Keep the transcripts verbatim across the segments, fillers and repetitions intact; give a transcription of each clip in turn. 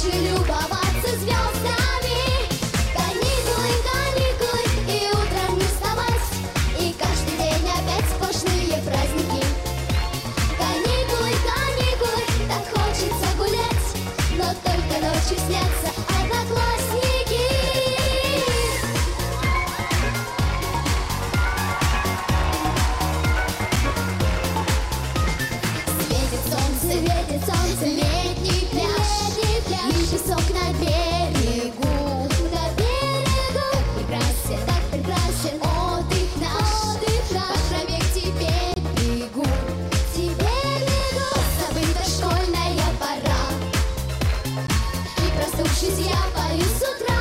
ночью любоваться звездами. Каникулы, каникулы, и утром не вставать, и каждый день опять сплошные праздники. Каникулы, каникулы, так хочется гулять, но только ночью снятся одноклассники. Светит солнце, светит солнце, летний пляж, и песок на берегу, на берегу. Так прекрасен, так прекрасен отдых наш, отдых наш. По траве к тебе бегу, тебе бегу. Забыта школьная пора, и проснувшись я пою с утра.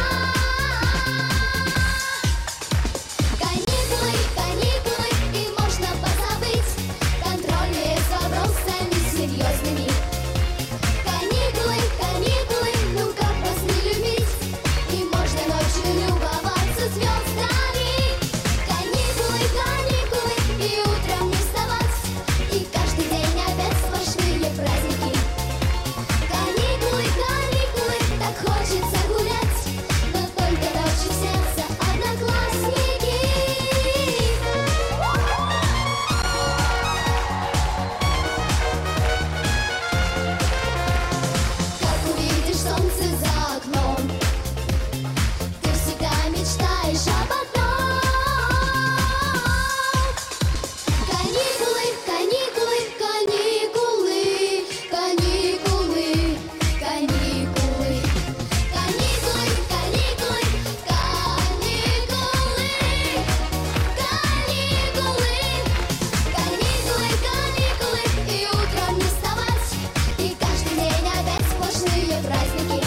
Каникулы, каникулы, и можно позабыть контрольные с вопросами серьезными. Каникулы, каникулы, ну как вас не любить, и можно ночью любоваться звездами. Каникулы, каникулы, и утром не вставать, и каждый день опять сплошные праздники. Каникулы, каникулы, так хочется гулять, но только ночью снятся одноклассники. Как увидишь солнце за окном, ты всегда мечтаешь об одном. Каникулы, каникулы, каникулы, каникулы, каникулы, каникулы, каникулы, каникулы, каникулы, каникулы, каникулы, и утром не вставать, и каждый день опять сплошные праздники.